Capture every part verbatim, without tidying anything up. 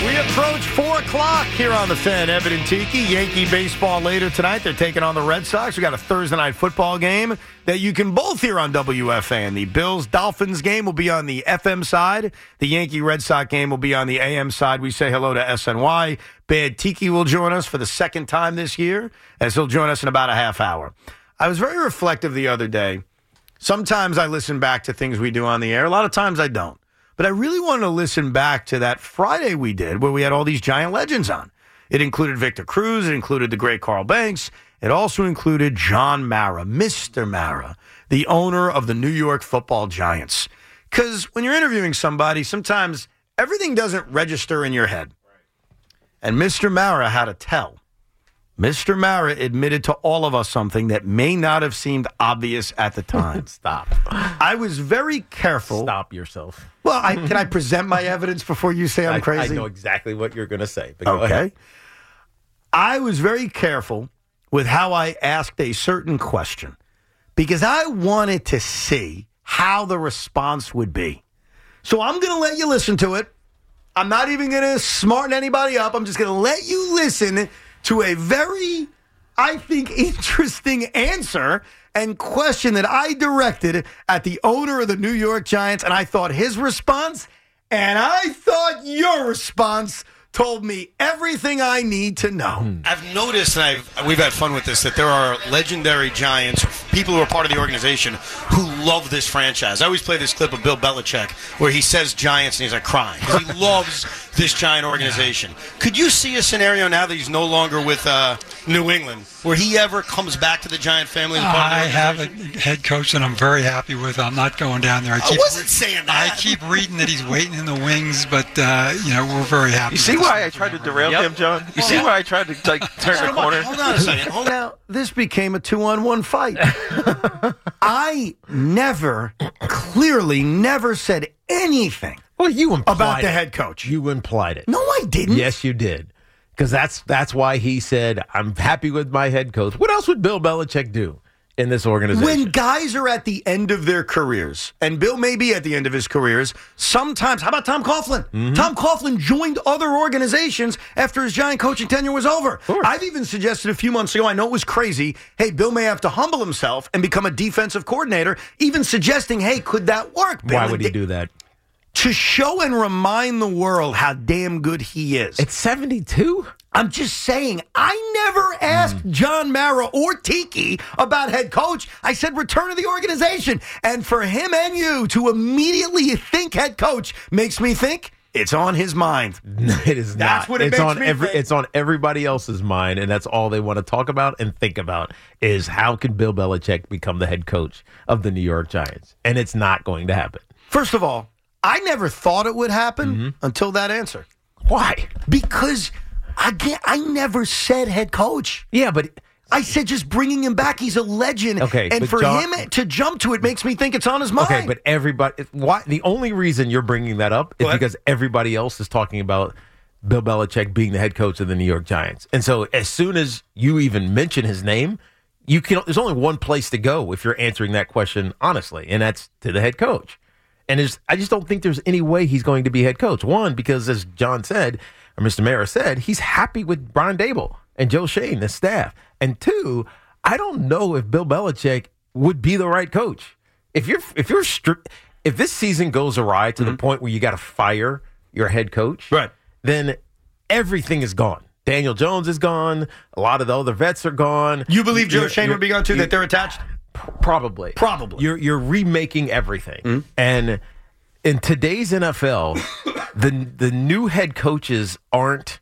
We approach four o'clock here on the Fan. Evan and Tiki. Yankee baseball later tonight. They're taking on the Red Sox. We got a Thursday night football game that you can both hear on W F A N. The Bills-Dolphins game will be on the F M side. The Yankee-Red Sox game will be on the A M side. We say hello to S N Y. Bad Tiki will join us for the second time this year, as he'll join us in about a half hour. I was very reflective the other day. Sometimes I listen back to things we do on the air. A lot of times I don't. But I really wanted to listen back to that Friday we did where we had all these giant legends on. It included Victor Cruz. It included the great Carl Banks. It also included John Mara, Mister Mara, the owner of the New York Football Giants. Because when you're interviewing somebody, sometimes everything doesn't register in your head. And Mister Mara had to tell. Mister Mara admitted to all of us something that may not have seemed obvious at the time. Stop. I was very careful. Stop yourself. Well, I, can I present my evidence before you say I'm I, crazy? I know exactly what you're going to say. But go okay. ahead. I was very careful with how I asked a certain question because I wanted to see how the response would be. So I'm going to let you listen to it. I'm not even going to smarten anybody up. I'm just going to let you listen to a very, I think, interesting answer and question that I directed at the owner of the New York Giants, and I thought his response, and I thought your response told me everything I need to know. I've noticed, and I've, we've had fun with this, that there are legendary Giants, people who are part of the organization, who love this franchise. I always play this clip of Bill Belichick where he says Giants and he's like crying because he loves this Giant organization. Could you see a scenario now that he's no longer with uh, New England where he ever comes back to the Giant family? As part of the I have a head coach that I'm very happy with. I'm not going down there. I, keep, I wasn't saying that. I keep reading that he's waiting in the wings, but, uh, you know, we're very happy. You see why I tried to derail Yep. him, John? You see why I tried to like turn the corner? Hold on a second. Hold on. Now, this became a two-on-one fight. I never, clearly never said anything Well, you implied about the it. head coach. You implied it. No, I didn't. Yes, you did. Because that's that's why he said, I'm happy with my head coach. What else would Bill Belichick do in this organization? When guys are at the end of their careers, and Bill may be at the end of his careers, sometimes, how about Tom Coughlin? Mm-hmm. Tom Coughlin joined other organizations after his Giant coaching tenure was over. I've even suggested a few months ago, I know it was crazy, hey, Bill may have to humble himself and become a defensive coordinator, even suggesting, hey, could that work, Bill? Why would he do that? To show and remind the world how damn good he is. It's seventy-two? I'm just saying, I never asked John Mara or Tiki about head coach. I said return to the organization. And for him and you to immediately think head coach makes me think it's on his mind. It is That's not. what it it's makes on me every. think. It's on everybody else's mind, and that's all they want to talk about and think about is how can Bill Belichick become the head coach of the New York Giants, and it's not going to happen. First of all, I never thought it would happen Mm-hmm. until that answer. Why? Because I can't, I never said head coach. Yeah, but I said just bringing him back. He's a legend. Okay, and but for John- him to jump to it makes me think it's on his mind. okay, but everybody. Why? The only reason you're bringing that up is Go ahead. because everybody else is talking about Bill Belichick being the head coach of the New York Giants, and so as soon as you even mention his name, you can. There's only one place to go if you're answering that question honestly, and that's to the head coach. And there's, I just don't think there's any way he's going to be head coach. One, because as John said, or Mister Mara said, he's happy with Brian Daboll and Joe Shane, the staff. And two, I don't know if Bill Belichick would be the right coach. If you're, if you're, stri- if this season goes awry to mm-hmm. the point where you got to fire your head coach, right, then everything is gone. Daniel Jones is gone. A lot of the other vets are gone. You believe Joe You're- Shane you're- would be gone too? That they're attached? Probably. Probably. You're you're remaking everything. Mm-hmm. And in today's N F L, the the new head coaches aren't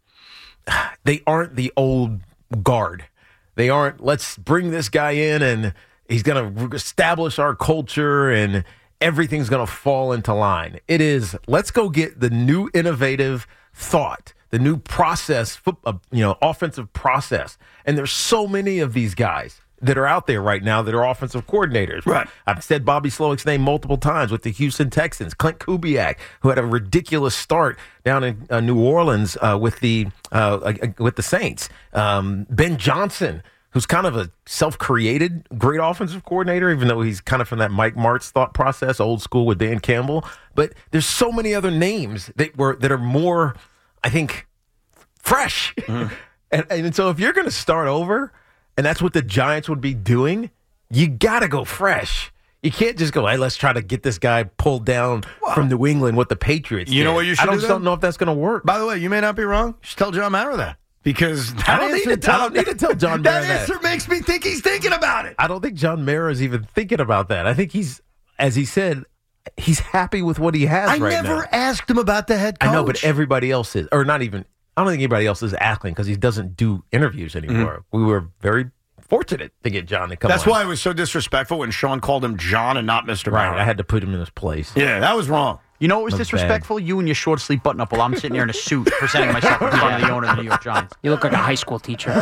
they aren't the old guard. They aren't let's bring this guy in and he's going to establish our culture and everything's going to fall into line. It is let's go get the new innovative thought, the new process, you know, offensive process. And there's so many of these guys that are out there right now that are offensive coordinators. Right. I've said Bobby Slowick's name multiple times with the Houston Texans. Clint Kubiak, who had a ridiculous start down in uh, New Orleans uh, with the uh, uh, with the Saints. Um, Ben Johnson, who's kind of a self-created great offensive coordinator, even though he's kind of from that Mike Martz thought process, old school with Dan Campbell. But there's so many other names that were that are more I think, fresh. Mm-hmm. and, and so if you're going to start over, and that's what the Giants would be doing, you got to go fresh. You can't just go, hey, let's try to get this guy pulled down well, from New England what the Patriots You did. know what you should I don't, do just then? don't know if that's going to work. By the way, you may not be wrong. You should tell John Mara that. Because that I don't, need answer to, I don't need to tell John Mara that that. answer makes me think he's thinking about it. I don't think John Mara is even thinking about that. I think he's, as he said, he's happy with what he has I right never now. asked him about the head coach. I know, but everybody else is, or not even, I don't think anybody else is asking because he doesn't do interviews anymore. Mm-hmm. We were very fortunate to get John to come That's on. why it was so disrespectful when Sean called him John and not Mister Right, Mara. I had to put him in his place. Yeah, that was wrong. You know what was Not disrespectful? You and your short sleeve button up while I'm sitting here in a suit presenting myself in front of the owner of the New York Giants. You look like a high school teacher.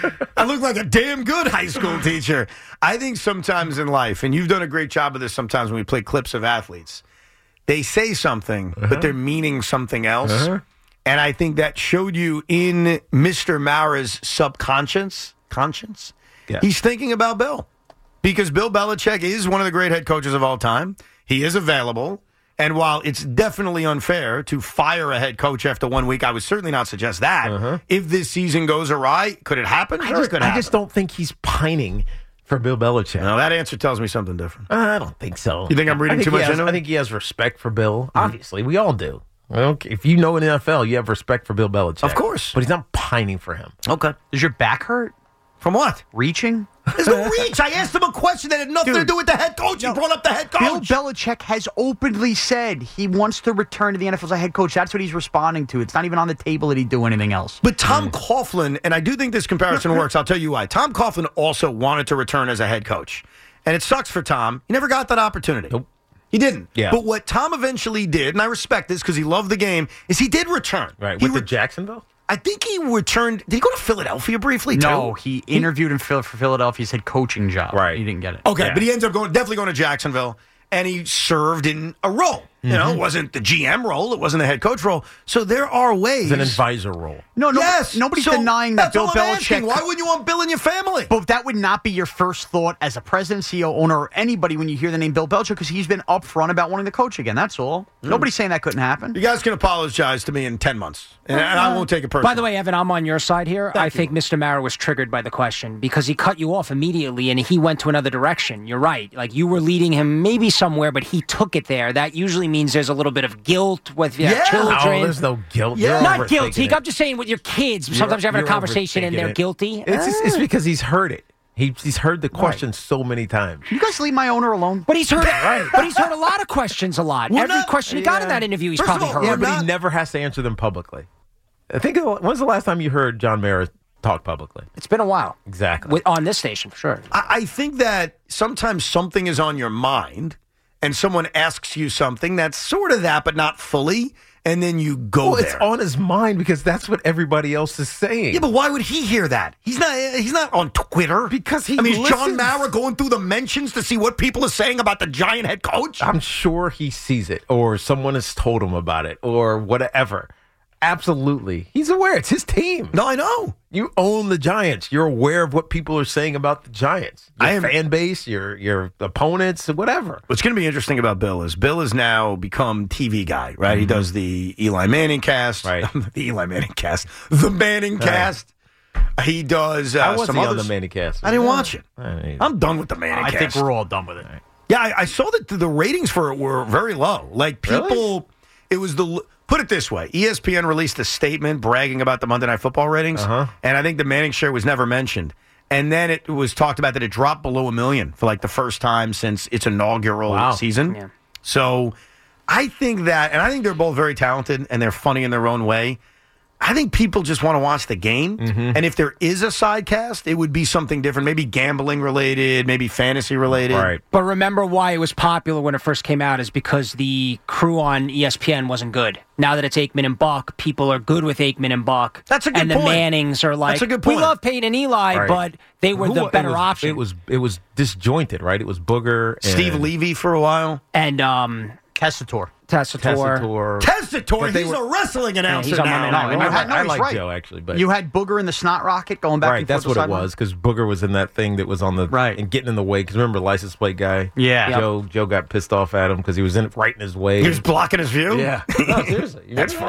I look like a damn good high school teacher. I think sometimes in life, and you've done a great job of this sometimes when we play clips of athletes, they say something, uh-huh. but they're meaning something else. Uh-huh. And I think that showed you in Mister Mara's subconscious conscience. Yeah. He's thinking about Bill. Because Bill Belichick is one of the great head coaches of all time. He is available. And while it's definitely unfair to fire a head coach after one week, I would certainly not suggest that. Uh-huh. If this season goes awry, could it happen? I Sure, just, it could I happen. just don't think he's pining for Bill Belichick. No, that answer tells me something different. Uh, I don't think so. You think I'm reading think too much has, into it? I think he has respect for Bill. Mm-hmm. Obviously, we all do. Well, if you know in the N F L, you have respect for Bill Belichick. Of course. But he's not pining for him. Okay. Does your back hurt? From what? Reaching? There's no reach. I asked him a question that had nothing Dude, to do with the head coach. He no, brought up the head coach. Bill Belichick has openly said he wants to return to the N F L as a head coach. That's what he's responding to. It's not even on the table that he'd do anything else. But Tom Coughlin, and I do think this comparison works. I'll tell you why. Tom Coughlin also wanted to return as a head coach. And it sucks for Tom. He never got that opportunity. Nope. He didn't. Yeah. But what Tom eventually did, and I respect this because he loved the game, is he did return. Right. He With re- the Jacksonville? I think he returned. Did he go to Philadelphia briefly, too? No, he interviewed in Phil for Philadelphia's head coaching job. Right. He didn't get it. Okay, Yeah. but he ends up going definitely going to Jacksonville, and he served in a role. You know, it wasn't the G M role, it wasn't the head coach role. So there are ways. It's an advisor role. No, no, Yes, nobody's so denying that that's Bill all I'm asking. Belichick. Why wouldn't you want Bill in your family? But that would not be your first thought as a president, C E O, owner, or anybody when you hear the name Bill Belichick because he's been upfront about wanting to coach again. That's all. Mm. Nobody's saying that couldn't happen. You guys can apologize to me in ten months, and, and I won't take it personally. By the way, Evan, I'm on your side here. I think Mister Mara was triggered by the question because he cut you off immediately and he went to another direction. You're right. Like you were leading him maybe somewhere, but he took it there. That usually means there's a little bit of guilt with your Yeah. children. Oh, there's no guilt. Yeah. You're Not overthinking guilty. it. I'm just saying with your kids. Sometimes you're having a You're conversation and overthinking they're it. guilty. It's, just, it's because he's heard it. He, he's heard the question so many times. Can you guys leave my owner alone? But he's heard But he's heard a lot of questions a lot. We're Every not- question he got in yeah. that interview, he's First of probably all, heard. Yeah, We're but not- he never has to answer them publicly. I think, when's the last time you heard John Mara talk publicly? It's been a while. Exactly. With, on this station, for sure. I, I think that sometimes something is on your mind, and someone asks you something that's sort of that, but not fully, and then you go well, there. it's on his mind because that's what everybody else is saying. Yeah, but why would he hear that? He's not. He's not on Twitter Because he I mean, is John listens. Mara going through the mentions to see what people are saying about the Giant head coach? I'm sure he sees it, or someone has told him about it, or whatever. Absolutely. He's aware. It's his team. No, I know. You own the Giants. You're aware of what people are saying about the Giants. Your I am- fan base, your your opponents, whatever. What's going to be interesting about Bill is Bill has now become T V guy, right? He does the Eli Manning cast, Right. the Eli Manning cast, the Manning cast. He does uh, How was some he on others. the Manicast? I didn't watch it. I didn't- I'm done with the Manning I cast. think we're all done with it. Yeah, I, I saw that the ratings for it were very low. Like people, Really? it was the put it this way: E S P N released a statement bragging about the Monday Night Football ratings, Uh-huh. and I think the Manning share was never mentioned. And then it was talked about that it dropped below a million for like the first time since its inaugural Wow. season. Yeah. So I think that, and I think they're both very talented and they're funny in their own way. I think people just want to watch the game. Mm-hmm. And if there is a sidecast, it would be something different, maybe gambling related, maybe fantasy related. Right. But remember why it was popular when it first came out is because the crew on E S P N wasn't good. Now that it's Aikman and Buck, people are good with Aikman and Buck. That's a good and point. the Mannings are like, That's a good we point. love Peyton and Eli, Right. but they were Who- the it better was- option. It was it was disjointed, right? It was Booger, and Steve Levy for a while. and um, Testator. Tessator. Tessitore. Testator, But they he's were- a wrestling announcer he's on now. Monday Night No, and I, you had- no, I he's like right. Joe actually, but You had Booger in the snot rocket going back right, and forth. that's what the it sideline? was because Booger was in that thing that was on the Right. and getting in the way. Because remember, license plate guy. Yeah. Yep. Joe Joe got pissed off at him because he was in right in his way. He was blocking his view? yeah, no, seriously, You That's remember funny.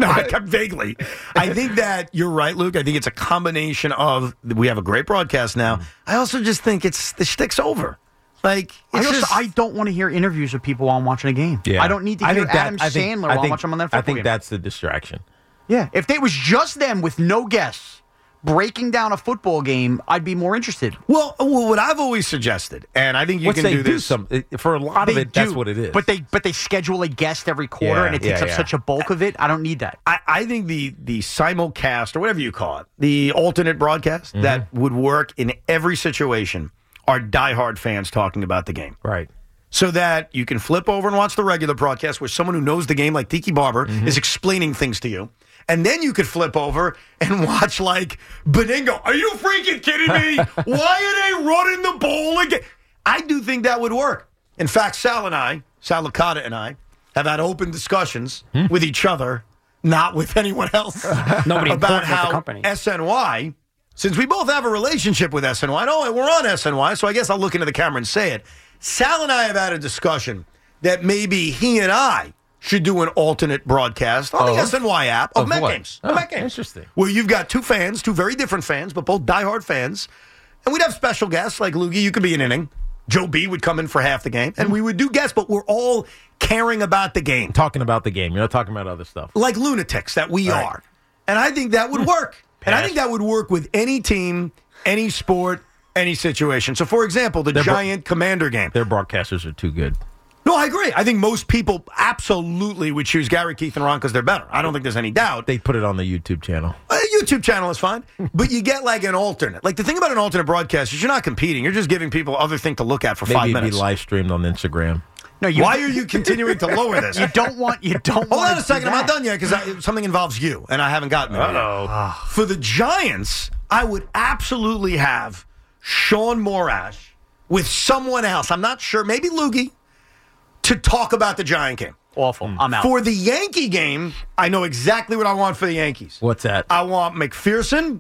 No, I kept vaguely. I think that you're right, Luke. I think it's a combination of we have a great broadcast now. I also just think it's the shtick's over. Like I it's also just, I don't want to hear interviews with people while I'm watching a game. Yeah. I don't need to I hear think that- Adam I think- Sandler I while I'm think- watching on that football I think game. that's the distraction. Yeah, if it was just them with no guests breaking down a football game, I'd be more interested. well, well, what I've always suggested, and I think you Once can they do do this. some for a lot of They it, that's do, what it is. But they but they schedule a guest every quarter, Yeah, and it yeah, takes up yeah. such a bulk of it. I don't need that. I, I think the the simulcast or whatever you call it, the alternate broadcast Mm-hmm. that would work in every situation are diehard fans talking about the game. right. So that you can flip over and watch the regular broadcast where someone who knows the game, like Tiki Barber, Mm-hmm. is explaining things to you. And then you could flip over and watch, like, Beningo. Are you freaking kidding me? Why are they running the ball again? I do think that would work. In fact, Sal and I, Sal Licata and I, have had open discussions Hmm? with each other, not with anyone else, Nobody about important at the how company. S N Y, since we both have a relationship with S N Y, no, we're on S N Y, so I guess I'll look into the camera and say it. Sal and I have had a discussion that maybe he and I should do an alternate broadcast on the Of? S N Y app of, Of Met what? games. Of Oh, Met games. interesting. Where you've got two fans, two very different fans, but both diehard fans. And we'd have special guests like Loogie. You could be an inning. Joe B would come in for half the game. And we would do guests, but we're all caring about the game. Talking about the game. You're not talking about other stuff. Like lunatics that we Right. are. And I think that would work. and I Pass. think that would work with any team, any sport, any situation. So, for example, the They're bro- Giant Commander game. Their broadcasters are too good. No, I agree. I think most people absolutely would choose Gary, Keith, and Ron because they're better. I don't think there's any doubt. They put it on the YouTube channel. A YouTube channel is fine, but you get like an alternate. Like the thing about an alternate broadcast is you're not competing. You're just giving people other thing to look at for Maybe five it'd minutes. be live streamed on Instagram. No, you, Why are you continuing to lower this? You don't want. You don't. Hold want on a second. I'm not done yet because something involves you, and I haven't gotten there yet. For the Giants, I would absolutely have Sean Morash with someone else. I'm not sure. Maybe Loogie to talk about the Giant game. Awful. I'm out. For the Yankee game, I know exactly what I want for the Yankees. What's that? I want McPherson.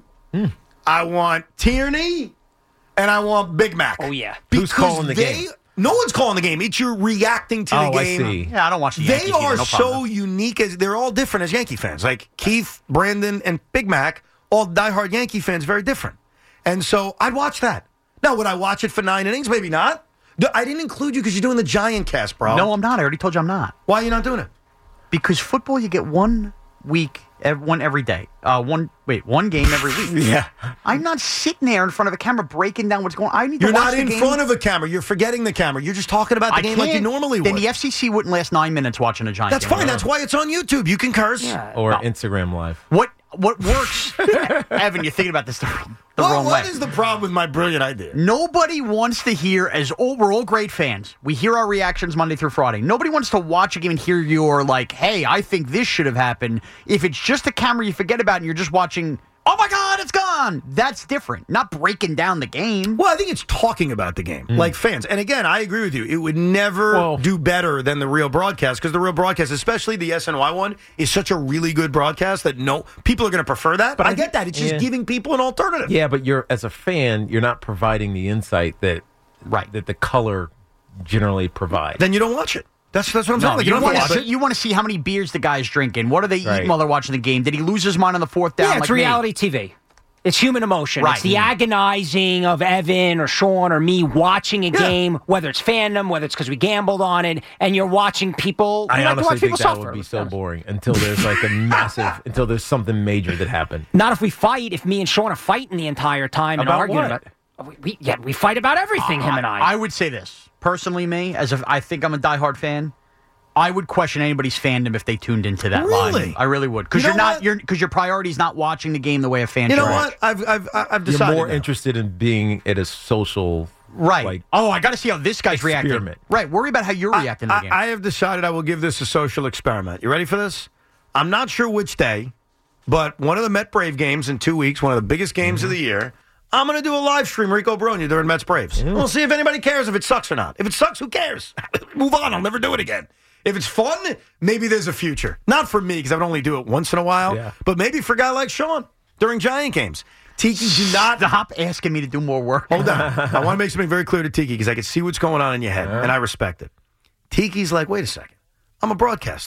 I want Tierney. And I want Big Mac. Oh, yeah. Who's Because calling the they, game? No one's calling the game. It's you reacting to Oh, the I game. see. yeah, I don't watch the They Yankees are either, no so problem. unique as they're all different as Yankee fans. Like Keith, Brandon, and Big Mac, all diehard Yankee fans, very different. And so I'd watch that. Now, would I watch it for nine innings? Maybe not. No, I didn't include you because you're doing the Giant cast, bro. No, I'm not. I already told you I'm not. Why are you not doing it? Because football, you get one week, ev- one every day. Uh, one wait, one game every week. Yeah. I'm not sitting there in front of a camera breaking down what's going on. I need to You're watch not the in game. front of a camera. You're forgetting the camera. You're just talking about the I game like you can't. normally Then would. the F C C wouldn't last nine minutes watching a Giant That's game. fine. That's why it's on YouTube. You can curse. Yeah. Or No. Instagram Live. What what works? Evan, you're thinking about this the, the Well, wrong what way. is the problem with my brilliant idea? Nobody wants to hear, as all, we're all great fans. We hear our reactions Monday through Friday. Nobody wants to watch a game and hear your, like, hey, I think this should have happened. If it's just a camera you forget about and you're just watching, oh my God, it's gone. That's different. Not breaking down the game. Well, I think it's talking about the game, like fans. And again, I agree with you. It would never Well- do better than the real broadcast because the real broadcast, especially the S N Y one, is such a really good broadcast that no people are going to prefer that. But I, I get think- that. It's just yeah. giving people an alternative. Yeah, but you're as a fan, you're not providing the insight that Right. that the color generally provides. Then you don't watch it. That's that's what I'm saying. No, Like, you, you don't have want to to watch see, it. you want to see how many beers the guy's drinking. What are they Right. eating while they're watching the game? Did he lose his mind on the fourth down? Yeah, it's like me? reality T V. It's human emotion. Right. It's the agonizing of Evan or Sean or me watching a Yeah. game, whether it's fandom, whether it's because we gambled on it, and you're watching people. I you like to honestly watch think people that suffer. would be so boring until there's like a massive, until there's something major that happened. Not if we fight. If me and Sean are fighting the entire time and About arguing what? about. We, we, yeah, we fight about everything. him and I. I would say this personally, me as if I think I'm a diehard fan. I would question anybody's fandom if they tuned into that Really? live. I really would, because You you are know not what? you're because your priority is not watching the game the way a fan You know should. what? I've I've I've You're decided. more now. interested in being at a social, Right. Like, oh, I got to see how this guy's reacting. experiment. Right. Worry about how you're reacting to I, the game. I have decided I will give this a social experiment. You ready for this? I'm not sure which day, but one of the Met Brave games in two weeks, one of the biggest games Mm-hmm. of the year, I'm going to do a live stream Rico Bronya during Mets Braves. We'll see if anybody cares if it sucks or not. If it sucks, who cares? Move on. I'll never do it again. If it's fun, maybe there's a future. Not for me, because I would only do it once in a while, Yeah. but maybe for a guy like Sean during Giant games. Tiki, do not Stop asking me to do more work. Hold on. I want to make something very clear to Tiki because I can see what's going on in your head, and I respect it. Tiki's like, wait a second. I'm a broadcaster.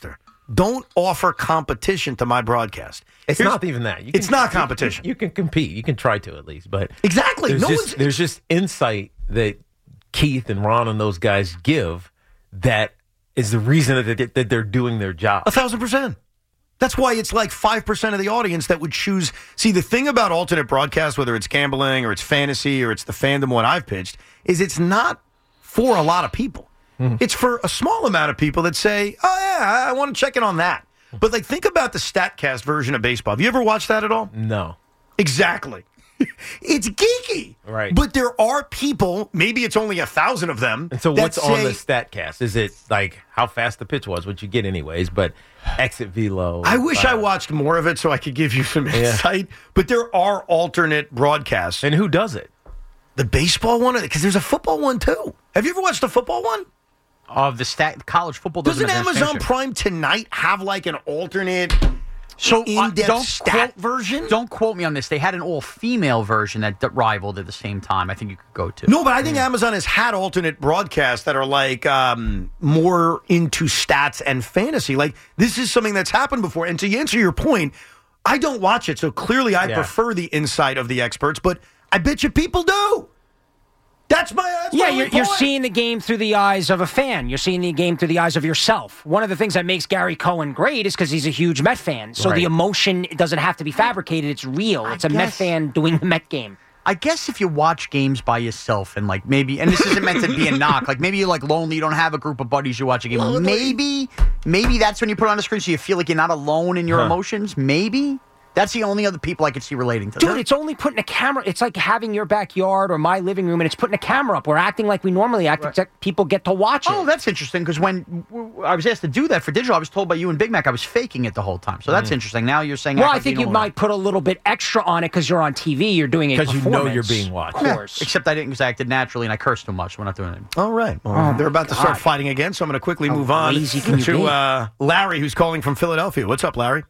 don't offer competition to my broadcast. It's Here's- not even that. You it's can- not competition. You, you can compete. You can try to at least, but Exactly. There's, No just, one's- there's just insight that Keith and Ron and those guys give that is the reason that, they, that they're doing their job. A thousand percent. That's why it's like five percent of the audience that would choose. See, the thing about alternate broadcast, whether it's gambling or it's fantasy or it's the fandom one I've pitched, is it's not for a lot of people. Mm-hmm. It's for a small amount of people that say, oh, yeah, I want to check in on that. But, like, think about the StatCast version of baseball. Have you ever watched that at all? No. Exactly. It's geeky. Right. But there are people, maybe it's only a thousand of them. And so that what's on say, the StatCast? Is it like how fast the pitch was, which you get anyways, but exit velo? I wish uh, I watched more of it so I could give you some insight. But there are alternate broadcasts. And who does it? The baseball one? Because there's a football one, too. Have you ever watched the football one? Of the stat, college football doesn't, Doesn't have an Amazon extension. Prime tonight have like an alternate So uh, in-depth don't stat quote, version? Don't quote me on this. They had an all-female version that, that rivaled at the same time. I think you could go to. No, but I think Amazon has had alternate broadcasts that are like um, more into stats and fantasy. Like this is something that's happened before. And to answer your point, I don't watch it, so clearly I Yeah. prefer the insight of the experts. But I bet you people do. That's my that's Yeah, my you're, only you're point. seeing the game through the eyes of a fan. You're seeing the game through the eyes of yourself. One of the things that makes Gary Cohen great is because he's a huge Met fan. So Right. the emotion doesn't have to be fabricated. It's real. It's a Met guess- fan doing the Met game. I guess if you watch games by yourself and like maybe, and this isn't meant to be a knock, like maybe you're like lonely, you don't have a group of buddies you watch a game. Maybe, maybe that's when you put it on the screen so you feel like you're not alone in your Huh. emotions. Maybe. That's the only other people I could see relating to Dude, that. it's only putting a camera. It's like having your backyard or my living room, and it's putting a camera up. We're acting like we normally act, except people get to watch it. Oh, that's interesting because when w- I was asked to do that for digital, I was told by you and Big Mac I was faking it the whole time. So that's interesting. Now you're saying, well, act I like think you know might put a little bit extra on it because you're on T V. You're doing a 'Cause you know performance. you're being watched. Of Yeah, course. except I didn't because I acted naturally and I cursed too much. We're not doing it. All right. Well, they're about to start God. fighting again, so I'm going to quickly How move on lazy can you to be? uh, Larry, who's calling from Philadelphia. What's up, Larry?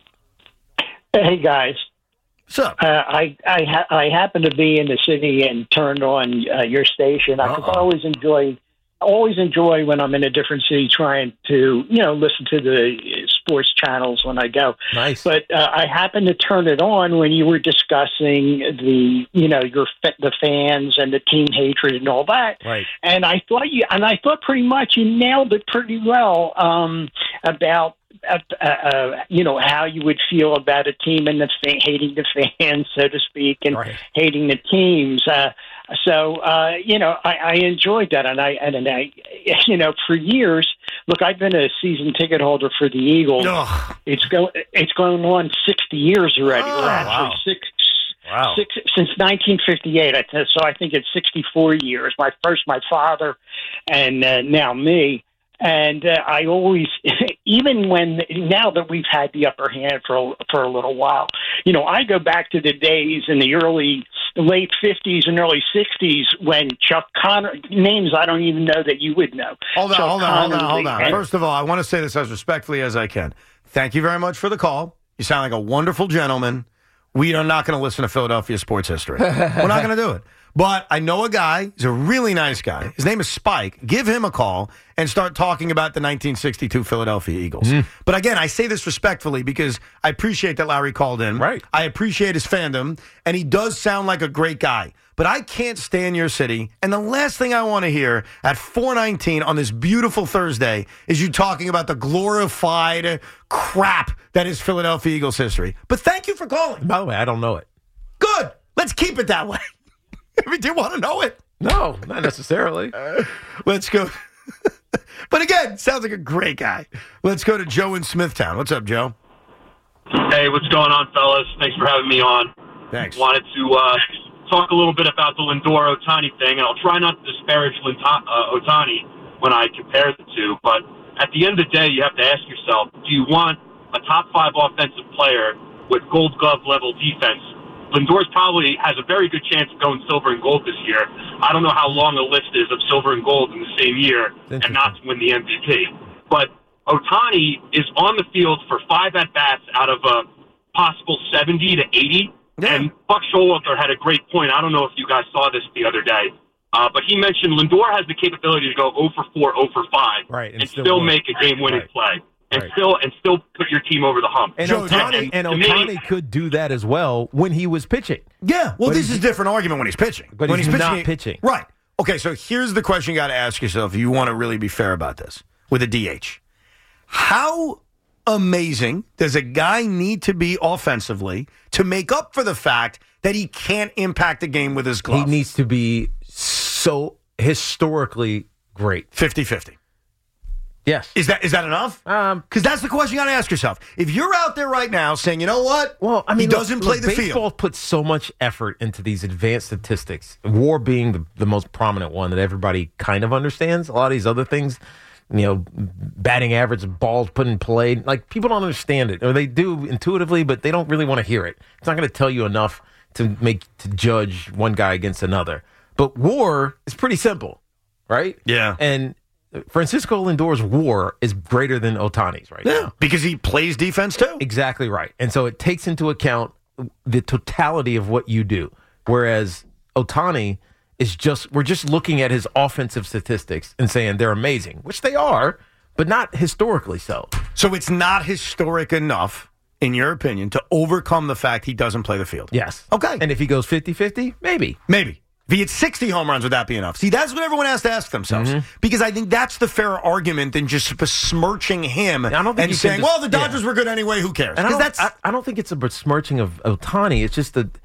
Hey guys, What's up? uh, I I ha- I happened to be in the city and turned on uh, your station. I Uh-oh. always enjoy always enjoy when I'm in a different city trying to you know listen to the sports channels when I go. Nice. But uh, I happened to turn it on when you were discussing the you know your fa- the fans and the team hatred and all that. Right. And I thought you and I thought pretty much you nailed it pretty well um, about. Uh, uh, you know how you would feel about a team and the fa- hating the fans, so to speak, and Right. hating the teams. Uh, so uh, you know, I, I enjoyed that, and I and I, you know, for years. Look, I've been a season ticket holder for the Eagles. Ugh. It's go it's going on sixty years already. Oh, We're actually wow. six. Wow. Six, since nineteen fifty-eight, I th- so I think it's sixty-four years. My first, my father, and uh, now me. And uh, I always, even when now that we've had the upper hand for a, for a little while, you know, I go back to the days in the early, late fifties and early sixties when Chuck Connor, names I don't even know that you would know. Hold on, Chuck hold on, hold on, Connolly hold on. and- First of all, I want to say this as respectfully as I can. Thank you very much for the call. You sound like a wonderful gentleman. We are not going to listen to Philadelphia sports history. We're not going to do it. But I know a guy. He's a really nice guy. His name is Spike. Give him a call and start talking about the nineteen sixty-two Philadelphia Eagles. But again, I say this respectfully because I appreciate that Larry called in. Right. I appreciate his fandom, and he does sound like a great guy. But I can't stay in your city, and the last thing I want to hear at four nineteen on this beautiful Thursday is you talking about the glorified crap that is Philadelphia Eagles history. But thank you for calling. By the way, I don't know it. Good. Let's keep it that way. I mean, do you want to know it? No, not necessarily. Let's go. But again, sounds like a great guy. Let's go to Joe in Smithtown. What's up, Joe? Hey, what's going on, fellas? Thanks for having me on. Thanks. Wanted to uh, talk a little bit about the Lindor Ohtani thing, and I'll try not to disparage Linta- uh, Ohtani when I compare the two, but at the end of the day, you have to ask yourself, do you want a top five offensive player with gold glove level defense? Lindor's probably has a very good chance of going silver and gold this year. I don't know how long a list is of silver and gold in the same year and not to win the M V P. But Ohtani is on the field for five at-bats out of a possible seventy to eighty. Yeah. And Buck Showalter had a great point. I don't know if you guys saw this the other day. Uh, but he mentioned Lindor has the capability to go oh for four, oh for five Right, and and still still win. make a game-winning Right. play. and Right. still and still put your team over the hump. And Joe, Ohtani, and to me- Ohtani could do that as well when he was pitching. Yeah, well, But this he's- is a different argument when he's pitching. But when he's not pitching. Right. Okay, so here's the question you got to ask yourself if you want to really be fair about this with a D H. How amazing does a guy need to be offensively to make up for the fact that he can't impact the game with his glove? He needs to be so historically great. fifty-fifty. Yes. Is that is that enough? Um, Because that's the question you got to ask yourself. If you're out there right now saying, you know what? Well, I mean, he doesn't look, play look, the baseball field. puts so much effort into these advanced statistics. WAR being the, the most prominent one that everybody kind of understands. A lot of these other things, you know, batting average, balls put in play, like people don't understand it, or they do intuitively, but they don't really want to hear it. It's not going to tell you enough to make to judge one guy against another. But WAR is pretty simple, right? Yeah. And Francisco Lindor's WAR is greater than Ohtani's right Yeah, now. because he plays defense too. Exactly right. And so it takes into account the totality of what you do. Whereas Ohtani is just, we're just looking at his offensive statistics and saying they're amazing, which they are, but not historically so. So it's not historic enough, in your opinion, to overcome the fact he doesn't play the field. Yes. Okay. And if he goes fifty-fifty, maybe. Maybe. If he had sixty home runs, would that be enough? See, that's what everyone has to ask themselves. Mm-hmm. Because I think that's the fair argument than just besmirching him I don't think and you can saying, just- well, the Dodgers yeah. were good anyway, who cares? And I Because don't, that's I, I don't think it's a besmirching of Ohtani. It's just the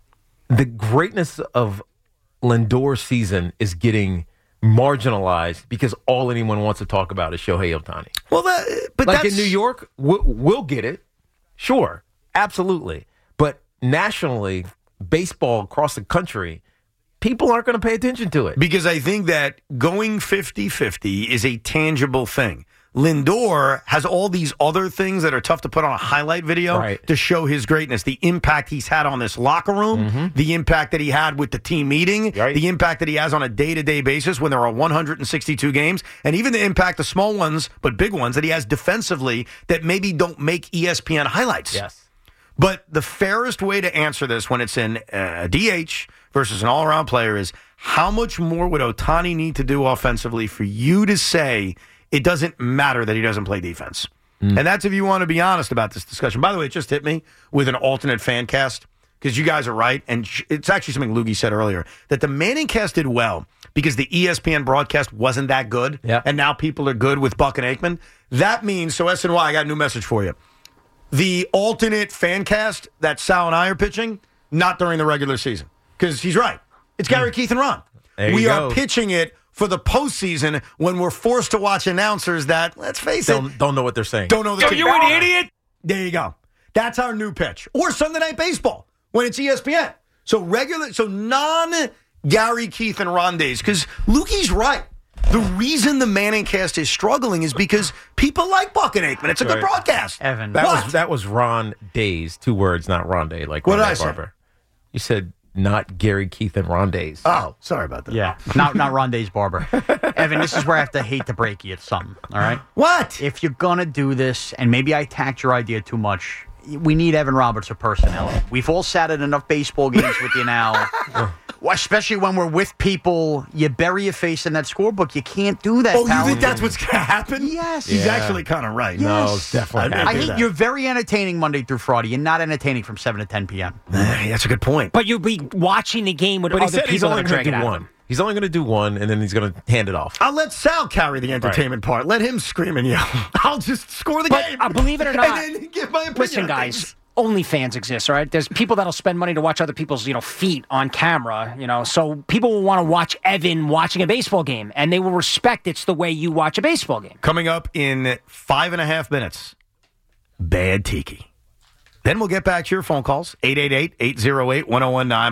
the greatness of Lindor's season is getting marginalized because all anyone wants to talk about is Shohei Ohtani. well, that, but Like that's in New York, we'll, we'll get it. Sure, absolutely. But nationally, baseball across the country, people aren't going to pay attention to it. Because I think that going fifty-fifty is a tangible thing. Lindor has all these other things that are tough to put on a highlight video Right. to show his greatness. The impact he's had on this locker room, the impact that he had with the team meeting, Right. the impact that he has on a day-to-day basis when there are one hundred sixty-two games, and even the impact, the small ones but big ones, that he has defensively that maybe don't make E S P N highlights. Yes. But the fairest way to answer this when it's in a D H versus an all-around player is how much more would Ohtani need to do offensively for you to say it doesn't matter that he doesn't play defense? Mm. And that's if you want to be honest about this discussion. By the way, it just hit me with an alternate fan cast because you guys are right. And it's actually something Loogie said earlier, that the Manning cast did well because the E S P N broadcast wasn't that good. Yeah. And now people are good with Buck and Aikman. That means, so S N Y, I got a new message for you. The alternate fan cast that Sal and I are pitching, not during the regular season. Because he's right. It's Gary, Keith, and Ron. There you we go. are pitching it for the postseason when we're forced to watch announcers that, let's face it, Don't, don't know what they're saying. don't know the Yo, team. you an idiot? There you go. That's our new pitch. Or Sunday Night Baseball when it's E S P N. So regular, so non Gary, Keith, and Ron days. Because Lukey's right. The reason the Manning cast is struggling is because people like Buck and Aikman. It's a good Right. broadcast. Evan. That What? was that was Ron Days, two words, not Ron Day, like What Ron did Day I say? Barber. You said not Gary, Keith, and Ron Days. Oh, sorry about that. Yeah, not not Rondé's barber. Evan, this is where I have to hate to break you. It's something, all right? What? If you're gonna do this, and maybe I attacked your idea too much, we need Evan Roberts or personnel. We've all sat at enough baseball games with you now. Well, especially when we're with people, you bury your face in that scorebook. You can't do that. Oh, you pal. think that's what's going to happen? Yes. He's Yeah. actually kind of right. No, Yes. it's definitely I I happening. do hate that. you're very entertaining Monday through Friday. You're not entertaining from seven to ten p.m. Eh, that's a good point. But you'll be watching the game with But he other said people he's only that are going to dragging do out. one. He's only going to do one, and then he's going to hand it off. I'll let Sal carry the entertainment part. Let him scream and yell. I'll just score the But, game. uh, believe it or not, and then give my opinion. Listen, on guys, things. OnlyFans exists, all right? There's people that'll spend money to watch other people's, you know, feet on camera, you know. So people will want to watch Evan watching a baseball game, and they will respect it's the way you watch a baseball game. Coming up in five and a half minutes, Bad Tiki. Then we'll get back to your phone calls, eight eight eight, eight oh eight, one oh one nine.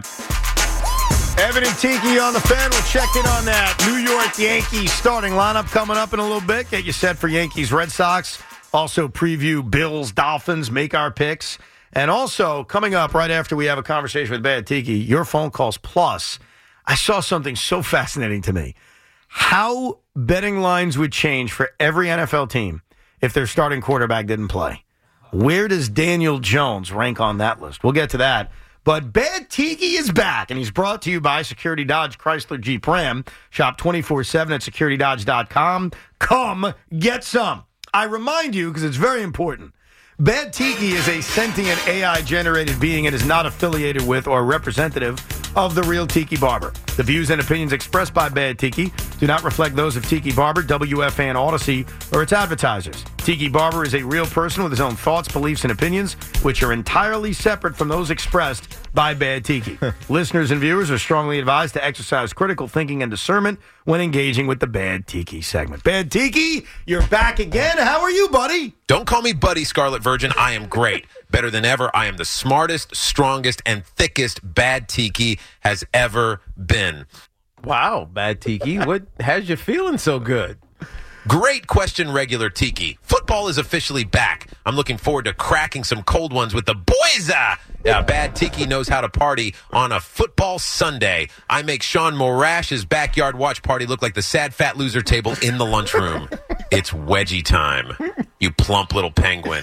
Evan and Tiki on the fan. We'll check in on that New York Yankees starting lineup coming up in a little bit. Get you set for Yankees, Red Sox. Also preview Bills, Dolphins, make our picks. And also coming up right after we have a conversation with Bad Tiki, your phone calls. Plus, I saw something so fascinating to me. How betting lines would change for every N F L team if their starting quarterback didn't play. Where does Daniel Jones rank on that list? We'll get to that. But Bad Tiki is back, and he's brought to you by Security Dodge Chrysler Jeep Ram. Shop twenty-four seven at security dodge dot com. Come get some. I remind you, because it's very important, Bad Tiki is a sentient A I-generated being and is not affiliated with or representative of the real Tiki Barber. The views and opinions expressed by Bad Tiki do not reflect those of Tiki Barber, W F A N Odyssey, or its advertisers. Tiki Barber is a real person with his own thoughts, beliefs, and opinions, which are entirely separate from those expressed by Bad Tiki. Listeners and viewers are strongly advised to exercise critical thinking and discernment when engaging with the Bad Tiki segment. Bad Tiki, you're back again. How are you, buddy? Don't call me Buddy, Scarlet Virgin. I am great. Better than ever. I am the smartest, strongest, and thickest Bad Tiki has ever been. Wow, Bad Tiki. What has you feeling so good? Great question, regular Tiki. Football is officially back. I'm looking forward to cracking some cold ones with the boys. Uh, Bad Tiki knows how to party on a football Sunday. I make Sean Morash's backyard watch party look like the sad fat loser table in the lunchroom. It's wedgie time, you plump little penguin.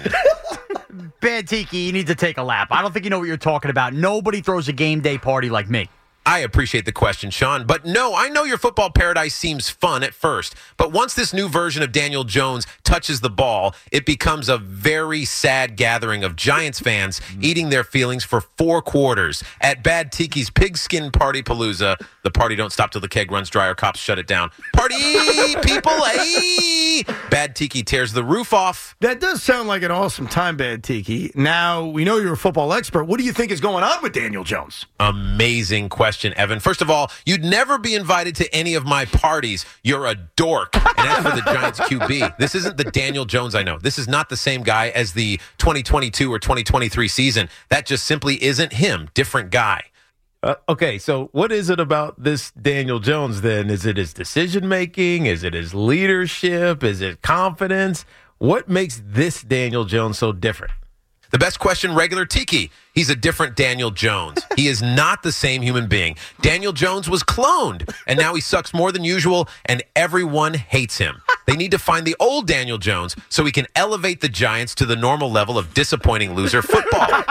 Bad Tiki, you need to take a lap. I don't think you know what you're talking about. Nobody throws a game day party like me. I appreciate the question, Sean, but no, I know your football paradise seems fun at first, but once this new version of Daniel Jones touches the ball, it becomes a very sad gathering of Giants fans eating their feelings for four quarters. At Bad Tiki's Pigskin Party Palooza, the party don't stop till the keg runs dry or cops shut it down. Party, people, hey! Bad Tiki tears the roof off. That does sound like an awesome time, Bad Tiki. Now, we know you're a football expert. What do you think is going on with Daniel Jones? Amazing question. Evan. First of all, you'd never be invited to any of my parties. You're a dork. And as for the Giants Q B, this isn't the Daniel Jones I know. This is not the same guy as the twenty twenty-two or twenty twenty-three season. That just simply isn't him. Different guy. Uh, okay, so what is it about this Daniel Jones then? Is it his decision-making? Is it his leadership? Is it confidence? What makes this Daniel Jones so different? The best question, regular Tiki. He's a different Daniel Jones. He is not the same human being. Daniel Jones was cloned, and now he sucks more than usual, and everyone hates him. They need to find the old Daniel Jones so he can elevate the Giants to the normal level of disappointing loser football.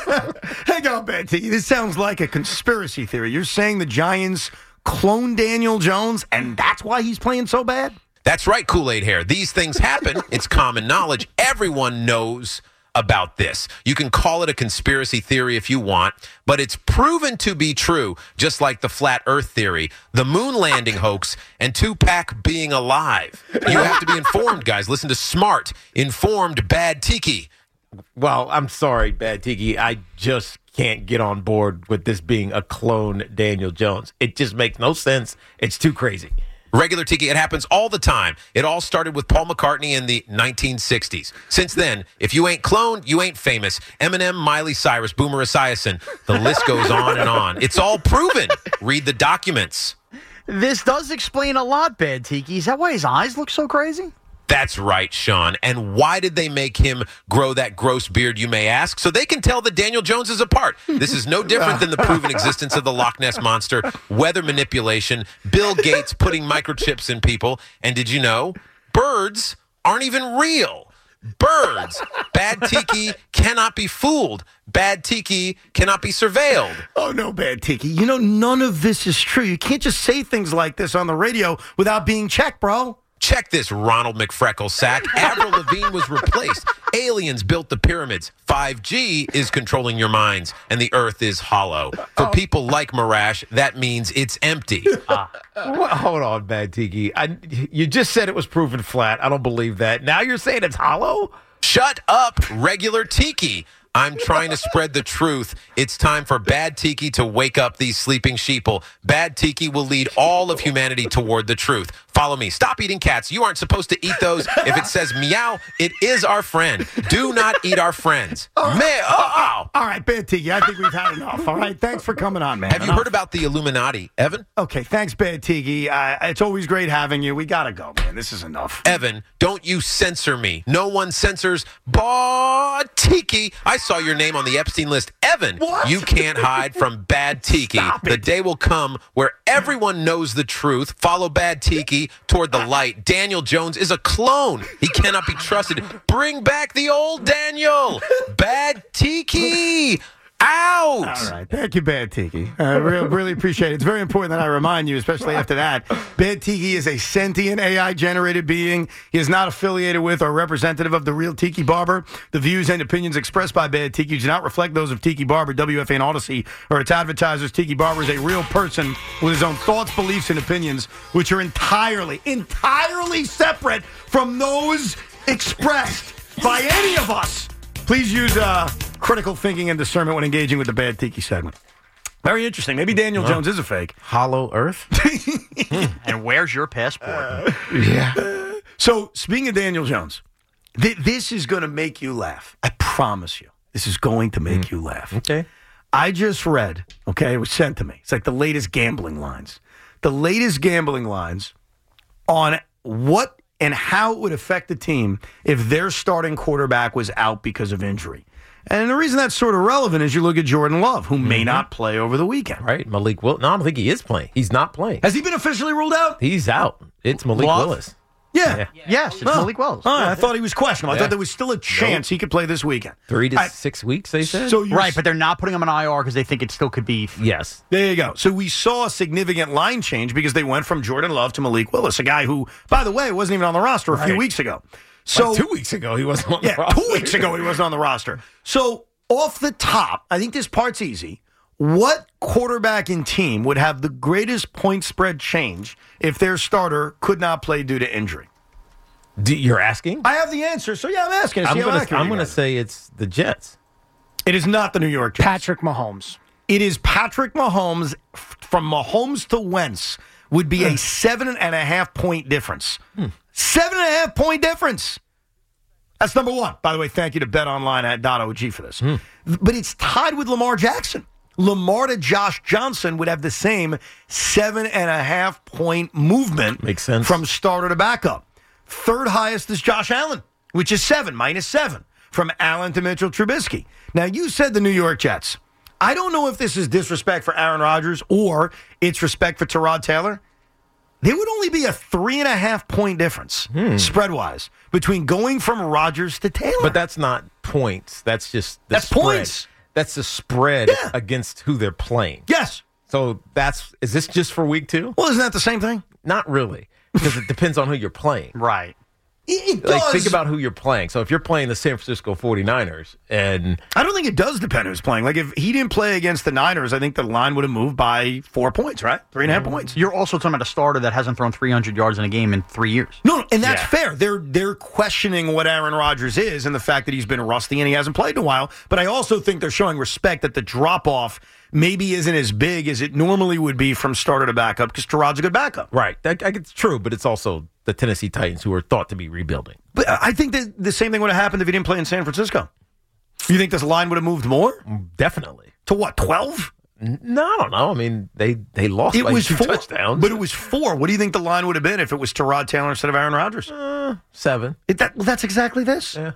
Hang on, Bad Tiki. This sounds like a conspiracy theory. You're saying the Giants cloned Daniel Jones, and that's why he's playing so bad? That's right, Kool-Aid hair. These things happen. It's common knowledge. Everyone knows about this. You can call it a conspiracy theory if you want, but it's proven to be true, just like the flat earth theory, the moon landing hoax, and Tupac being alive. You have to be informed, guys. Listen to smart, informed Bad Tiki. Well, I'm sorry, Bad Tiki. I just can't get on board with this being a clone Daniel Jones. It just makes no sense. It's too crazy. Regular Tiki, it happens all the time. It all started with Paul McCartney in the nineteen sixties. Since then, if you ain't cloned, you ain't famous. Eminem, Miley Cyrus, Boomer Esiason. The list goes on and on. It's all proven. Read the documents. This does explain a lot, Bad Tiki. Is that why his eyes look so crazy? That's right, Sean. And why did they make him grow that gross beard, you may ask? So they can tell the Daniel Joneses apart. This is no different than the proven existence of the Loch Ness Monster, weather manipulation, Bill Gates putting microchips in people. And did you know? Birds aren't even real. Birds. Bad Tiki cannot be fooled. Bad Tiki cannot be surveilled. Oh, no, Bad Tiki. You know, none of this is true. You can't just say things like this on the radio without being checked, bro. Check this, Ronald McFreckle sack. Avril Lavigne was replaced. Aliens built the pyramids. five G is controlling your minds, and the earth is hollow. For people like Marash, that means it's empty. Uh, well, hold on, Bad Tiki. I, you just said it was proven flat. I don't believe that. Now you're saying it's hollow? Shut up, regular Tiki. I'm trying to spread the truth. It's time for Bad Tiki to wake up these sleeping sheeple. Bad Tiki will lead all of humanity toward the truth. Follow me. Stop eating cats. You aren't supposed to eat those. If it says meow, it is our friend. Do not eat our friends. All right. Oh, all right, Bad Tiki. I think we've had enough. All right, thanks for coming on, man. Have you enough. heard about the Illuminati, Evan? Okay, thanks, Bad Tiki. Uh, it's always great having you. We gotta go, man. This is enough. Evan, don't you censor me. No one censors Bad Tiki. I saw your name on the Epstein list. Evan, what? You can't hide from Bad Tiki. Stop it. The day will come where everyone knows the truth. Follow Bad Tiki toward the light. Daniel Jones is a clone. He cannot be trusted. Bring back the old Daniel. Bad Tiki. Ow. out. All right. Thank you, Bad Tiki. I really, really appreciate it. It's very important that I remind you, especially after that. Bad Tiki is a sentient A I-generated being. He is not affiliated with or representative of the real Tiki Barber. The views and opinions expressed by Bad Tiki do not reflect those of Tiki Barber, W F A and Odyssey, or its advertisers. Tiki Barber is a real person with his own thoughts, beliefs, and opinions, which are entirely, entirely separate from those expressed by any of us. Please use uh, critical thinking and discernment when engaging with the Bad Tiki segment. Very interesting. Maybe Daniel Jones is a fake. Hollow Earth? And where's your passport? Uh, yeah. So, speaking of Daniel Jones, th- this is going to make you laugh. I promise you. This is going to make mm. you laugh. Okay. I just read, okay, it was sent to me. It's like the latest gambling lines. The latest gambling lines on what and how it would affect the team if their starting quarterback was out because of injury. And the reason that's sort of relevant is you look at Jordan Love, who mm-hmm. may not play over the weekend. Right, Malik Willis. No, I don't think he is playing. He's not playing. Has he been officially ruled out? He's out. It's Malik Love? Willis. Yeah. yeah. Yes, it's oh. Malik Willis. Oh, I thought he was questionable. I yeah. thought there was still a chance nope. he could play this weekend. Three to I, six weeks, they said? So right, but they're not putting him on I R because they think it still could be. Yes. There you go. So we saw a significant line change because they went from Jordan Love to Malik Willis, a guy who, by the way, wasn't even on the roster a right. few weeks ago. So like two weeks ago, he wasn't on the yeah, roster. two weeks ago, he wasn't on the roster. So off the top, I think this part's easy. What quarterback and team would have the greatest point spread change if their starter could not play due to injury? Do, you're asking? I have the answer, so yeah, I'm asking. I'm going to say it's the Jets. It is not the New York Jets. Patrick Mahomes. It is Patrick Mahomes. From Mahomes to Wentz would be a seven and a half point difference. Hmm. Seven and a half point difference. That's number one. By the way, thank you to BetOnline at .og for this. Hmm. But it's tied with Lamar Jackson. Lamar to Josh Johnson would have the same seven and a half point movement. Makes sense. From starter to backup. Third highest is Josh Allen, which is seven, minus seven, from Allen to Mitchell Trubisky. Now, you said the New York Jets. I don't know if this is disrespect for Aaron Rodgers or it's respect for Tyrod Taylor. There would only be a three and a half point difference, hmm. spread-wise, between going from Rodgers to Taylor. But that's not points. That's just the That's spread. points. That's the spread yeah. against who they're playing. Yes. So that's is this just for week two? Well, isn't that the same thing? Not really. Because it depends on who you're playing. Right. It, it like, does. think about who you're playing. So if you're playing the San Francisco forty-niners and... I don't think it does depend who's playing. Like, if he didn't play against the Niners, I think the line would have moved by four points, right? Three and a half points. You're also talking about a starter that hasn't thrown three hundred yards in a game in three years. No, no and that's yeah. fair. They're they're questioning what Aaron Rodgers is and the fact that he's been rusty and he hasn't played in a while. But I also think they're showing respect that the drop-off maybe isn't as big as it normally would be from starter to backup because Tyrod's a good backup. Right. That, it's true, but it's also the Tennessee Titans who are thought to be rebuilding. But I think that the same thing would have happened if he didn't play in San Francisco. You think this line would have moved more? Definitely. To what, twelve? No, I don't know. I mean, they, they lost it by was two four, touchdowns. But it was four. What do you think the line would have been if it was Tyrod Taylor instead of Aaron Rodgers? Uh, seven. It, that, well, that's exactly this. Yeah.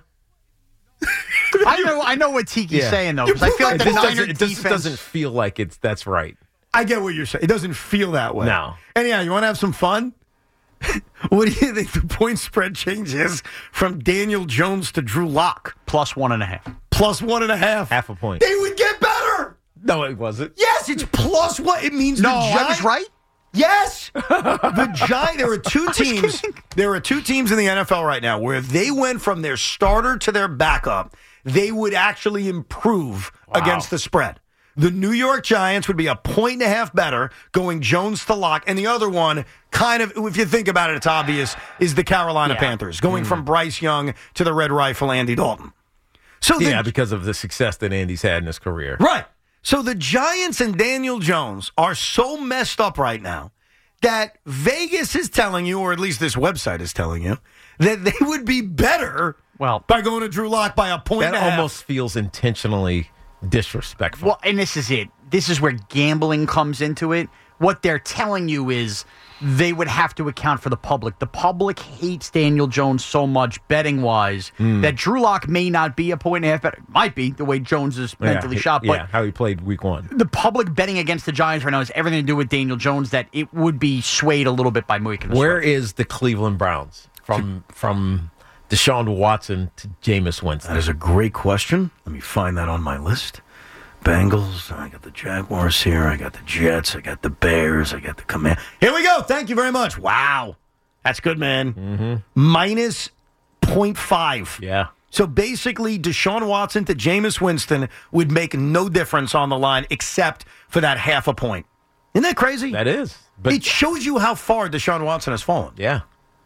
I know I know what Tiki's yeah. saying, though, because I feel like it the just Niner doesn't, it just defense... doesn't feel like it's that's right. I get what you're saying. It doesn't feel that way. No. Anyhow, you want to have some fun? What do you think the point spread change is from Daniel Jones to Drew Lock? Plus one and a half. Plus one and a half. Half a point. They would get better. No, it wasn't. Yes, it's plus what? It means no, the Giants. I was right? Yes. The Giants, there are two teams. There are two teams in the N F L right now where if they went from their starter to their backup, they would actually improve wow. against the spread. The New York Giants would be a point and a half better going Jones to Lock. And the other one, kind of, if you think about it, it's obvious, is the Carolina yeah. Panthers going mm. from Bryce Young to the Red Rifle Andy Dalton. So Yeah, the, because of the success that Andy's had in his career. Right. So the Giants and Daniel Jones are so messed up right now that Vegas is telling you, or at least this website is telling you, that they would be better well, by going to Drew Lock by a point that and a half. almost feels intentionally disrespectful. Well, and this is it. This is where gambling comes into it. What they're telling you is they would have to account for the public. The public hates Daniel Jones so much, betting-wise, mm. that Drew Lock may not be a point and a half better. Might be, the way Jones is yeah, mentally he, shot. Yeah, But how he played week one. The public betting against the Giants right now has everything to do with Daniel Jones, that it would be swayed a little bit by Moikin. Where is the Cleveland Browns from from Deshaun Watson to Jameis Winston? That is a great question. Let me find that on my list. Bengals. I got the Jaguars here. I got the Jets. I got the Bears. I got the Command. Here we go. Thank you very much. Wow. That's good, man. Mm-hmm. Minus zero point five. Yeah. So basically, Deshaun Watson to Jameis Winston would make no difference on the line except for that half a point. Isn't that crazy? That is. But it shows you how far Deshaun Watson has fallen. Yeah.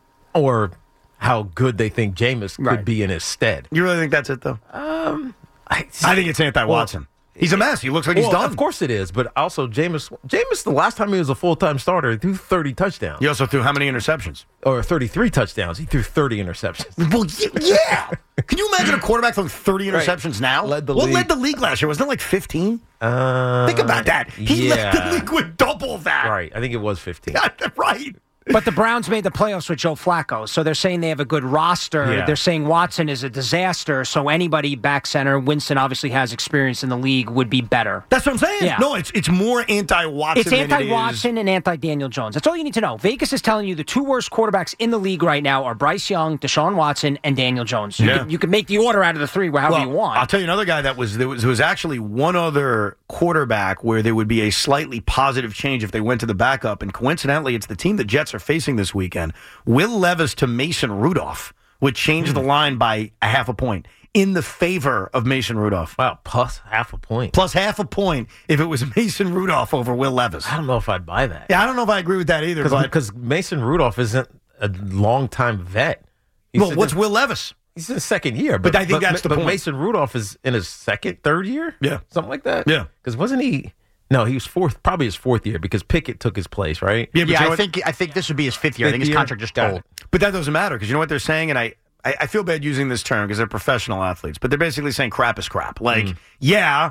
Or how good they think Jameis could Right. be in his stead. You really think that's it, though? Um, I, I think it's anti-Watson. He's a mess. He looks like he's well, done. Of course it is, but also Jameis. Jameis, the last time he was a full-time starter, he threw thirty touchdowns. He also threw how many interceptions? Or thirty-three touchdowns. He threw thirty interceptions. Well, y- yeah. Can you imagine a quarterback throwing thirty interceptions Right. now? Led the what league. led the league last year? Wasn't it like fifteen? Uh, Think about that. He yeah. led the league with double that. Right. I think it was fifteen. Right. But the Browns made the playoffs with Joe Flacco, so they're saying they have a good roster. Yeah. They're saying Watson is a disaster, so anybody back center, Winston obviously has experience in the league, would be better. That's what I'm saying. Yeah. No, it's it's more anti-Watson It's than it is- anti-Watson and anti-Daniel Jones. That's all you need to know. Vegas is telling you the two worst quarterbacks in the league right now are Bryce Young, Deshaun Watson, and Daniel Jones. You, Yeah. can, you can make the order out of the three however Well, you want. I'll tell you another guy that was there, was there was actually one other quarterback where there would be a slightly positive change if they went to the backup, and coincidentally, it's the team the Jets are facing this weekend. Will Levis to Mason Rudolph would change Hmm. the line by a half a point in the favor of Mason Rudolph. Wow, plus half a point. Plus half a point if it was Mason Rudolph over Will Levis. I don't know if I'd buy that. Yeah, I don't know if I agree with that either. But Because Mason Rudolph isn't a long-time vet. He's well, in what's his- Will Levis? He's in his second year. But I think that's the but point. Mason Rudolph is in his second, third year? Yeah. Something like that? Yeah. Because wasn't he... No, he was fourth, probably his fourth year because Pickett took his place, right? Yeah, but you Yeah, know I what? think I think this would be his fifth year. I Fifth think his year? contract just Got told. it. But that doesn't matter because you know what they're saying, and I, I, I feel bad using this term because they're professional athletes, but they're basically saying crap is crap. Like, yeah,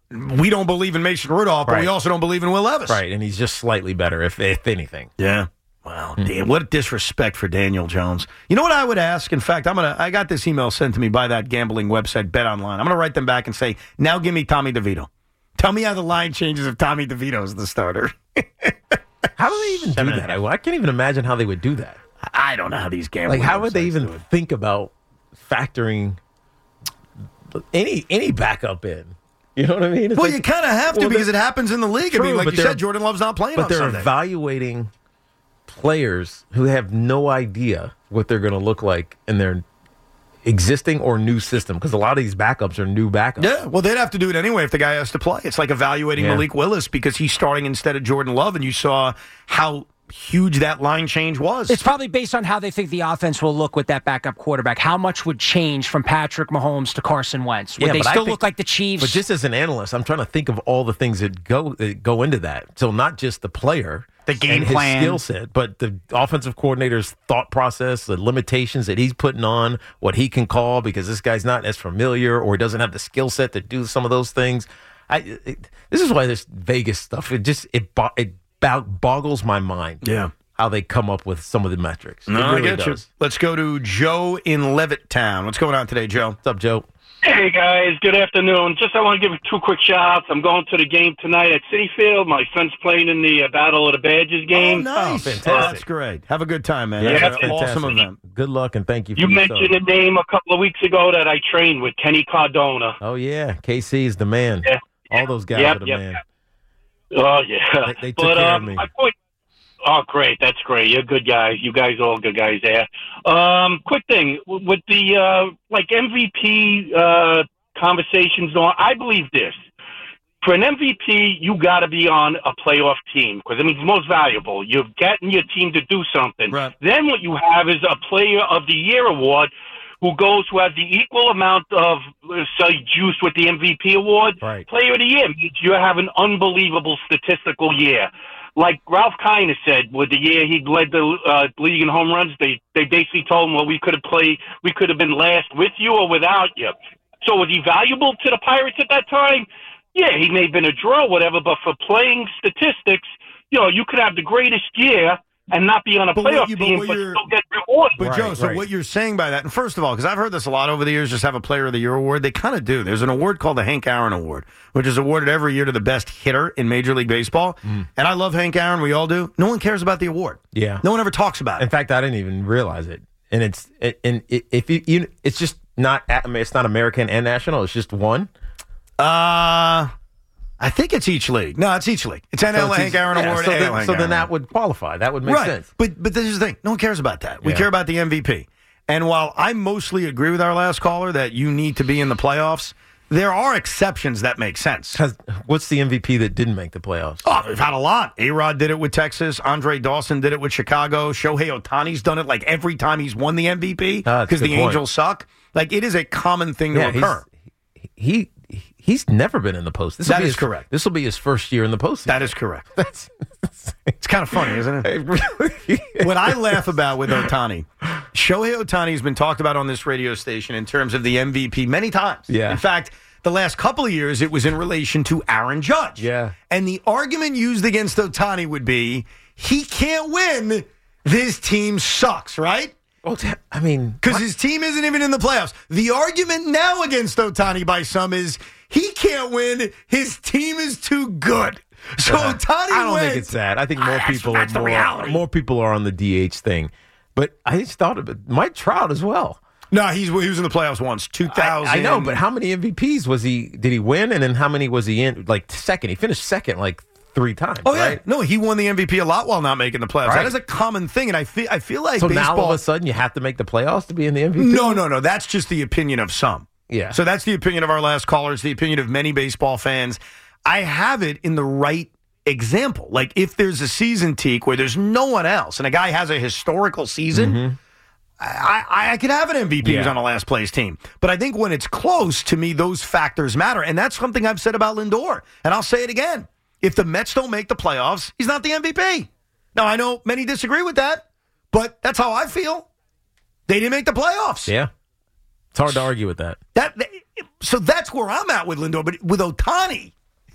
we don't believe in Mason Rudolph, but we Right. also don't believe in Will Levis. Right, and he's just slightly better, if if anything. Yeah. Wow, damn, what a disrespect for Daniel Jones. You know what I would ask? In fact, I'm gonna I got this email sent to me by that gambling website, Bet Online. I'm gonna write them back and say, now give me Tommy DeVito. Tell me how the line changes if Tommy DeVito is the starter. How do they even Seven do and a that? half. I, I can't even imagine how they would do that. I don't know how these gambling Like, how would they websites even do it. think about factoring any any backup in? You know what I mean? It's Well, like- you kind of have to well, because they're- it happens in the league. I True, mean, like but you they're- said, Jordan Love's not playing But on they're Sunday. evaluating players who have no idea what they're going to look like in their existing or new system because a lot of these backups are new backups. Yeah, well, they'd have to do it anyway if the guy has to play. It's like evaluating Yeah. Malik Willis because he's starting instead of Jordan Love, and you saw how huge that line change was. It's probably based on how they think the offense will look with that backup quarterback. How much would change from Patrick Mahomes to Carson Wentz? Would Yeah, they but I still think- look like the Chiefs? But just as an analyst, I'm trying to think of all the things that go that go into that. So not just the player, The game and his plan. skill set, but the offensive coordinator's thought process, the limitations that he's putting on, what he can call because this guy's not as familiar or doesn't have the skill set to do some of those things. I it, this is why this Vegas stuff it just it bo- it bo- boggles my mind. Yeah. How they come up with some of the metrics. No, It really I get does. you. Let's go to Joe in Levittown. What's going on today, Joe? What's up, Joe? Hey guys, good afternoon. Just I want to give two quick shout outs. I'm going to the game tonight at Citi Field. My son's playing in the uh, Battle of the Badges game. Oh, nice. fantastic. Oh, that's great. Have a good time, man. Yeah, That's that's an awesome fantastic. event. Good luck and thank you for You your mentioned sub. a name a couple of weeks ago that I trained with, Kenny Cardona. Oh yeah, K C is the man. Yeah. All those guys Yep, are the yep, man. Oh yeah, They- they took but care of um, me. my point. Oh, great. That's great. You're good guys. You guys are all good guys there. Um, quick thing w- with the uh, like M V P uh, conversations going. I believe this. For an M V P, you got to be on a playoff team because it means most valuable. You're getting your team to do something. Right. Then what you have is a Player of the Year award who goes who has the equal amount of uh, say juice with the M V P award. Right. Player of the Year means you have an unbelievable statistical year. Like Ralph Kiner said, with the year he led the uh, league in home runs, they they basically told him, well, we could have played, we could have been last with you or without you. So was he valuable to the Pirates at that time? Yeah, he may have been a draw, whatever, but for playing statistics, you know, you could have the greatest year and not be on a But what playoff you- but team, what but you're- still get rewarded. But Joe, so what you're saying by that, and first of all, because I've heard this a lot over the years, just have a Player of the Year award. They kind of do. There's an award called the Hank Aaron Award, which is awarded every year to the best hitter in Major League Baseball. And I love Hank Aaron. We all do. No one cares about the award. Yeah. No one ever talks about In it. fact, I didn't even realize it. And it's it, and it, if you, you it's just not I mean, it's not American and national. It's just one. Uh I think it's each league. No, it's each league. It's N L So it's Hank each- Aaron yeah, Award. So, A L then, Hank so Aaron then that Award. would qualify. That would make right. sense. But but this is the thing. No one cares about that. We Yeah. care about the M V P. And while I mostly agree with our last caller that you need to be in the playoffs, there are exceptions that make sense. Has- What's the M V P that didn't make the playoffs? Oh, we've had a lot. A-Rod did it with Texas. Andre Dawson did it with Chicago. Shohei Ohtani's done it like every time he's won the M V P Ah, that's a because good the point. Angels suck. Like, it is a common thing to Yeah, he's- occur. He he's never been in the post. This That will be is his, correct. This will be his first year in the postseason. That is correct. That's It's kind of funny, isn't it? really What I laugh about with Ohtani, Shohei Ohtani has been talked about on this radio station in terms of the M V P many times. Yeah. In fact, the last couple of years, it was in relation to Aaron Judge. Yeah. And the argument used against Ohtani would be he can't win. This team sucks, right? Well, t- I mean, Because his team isn't even in the playoffs. The argument now against Ohtani by some is he can't win. His team is too good. So Ohtani I don't went. think it's that. I think more That's- people that's are the more, reality. more people are on the D H thing. But I just thought of it. Mike Trout as well. No, he's, he was in the playoffs once. two thousand. I, I know, but how many M V Ps was he? Did he win? And then how many was he in? Like second. He finished second like three times. Oh yeah, right? no, he won the M V P a lot while not making the playoffs. Right. That is a common thing, and I feel I feel like So baseball. now all of a sudden you have to make the playoffs to be in the M V P. no, no, no. That's just the opinion of some. Yeah. So that's the opinion of our last caller. It's the opinion of many baseball fans. I have it in the right example. Like if there's a season, Teak, where there's no one else, and a guy has a historical season. Mm-hmm. I, I, I could have an M V P who's Yeah. on a last place team. But I think when it's close, to me, those factors matter. And that's something I've said about Lindor. And I'll say it again. If the Mets don't make the playoffs, he's not the M V P. Now, I know many disagree with that, but that's how I feel. They didn't make the playoffs. Yeah. It's hard to argue with that. That, so that's where I'm at with Lindor. But with Ohtani,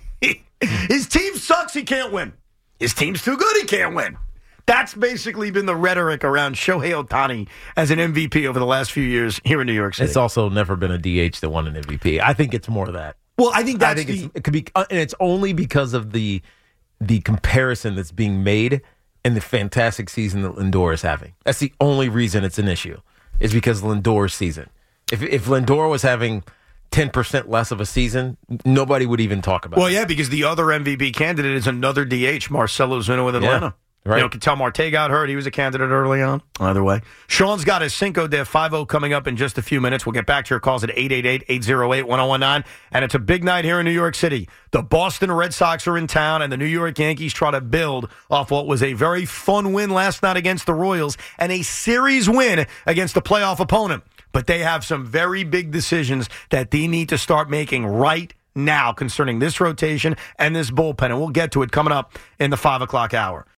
his team sucks, he can't win. His team's too good, he can't win. That's basically been the rhetoric around Shohei Ohtani as an M V P over the last few years here in New York City. It's also never been a D H that won an M V P. I think it's more of that. Well, I think that's I think the, it's, it could be, uh, and it's only because of the the comparison that's being made and the fantastic season that Lindor is having. That's the only reason it's an issue. Is because Lindor's season. If if Lindor was having ten percent less of a season, nobody would even talk about well, it. yeah, because the other M V P candidate is another D H, Marcelo Zuna with Atlanta. Right. You know, Ketel Marte got hurt. He was a candidate early on. Either way. Sean's got his Cinco de five oh coming up in just a few minutes. We'll get back to your calls at eight eight eight, eight oh eight, one oh one nine. And it's a big night here in New York City. The Boston Red Sox are in town, and the New York Yankees try to build off what was a very fun win last night against the Royals and a series win against a playoff opponent. But they have some very big decisions that they need to start making right now concerning this rotation and this bullpen. And we'll get to it coming up in the five o'clock hour.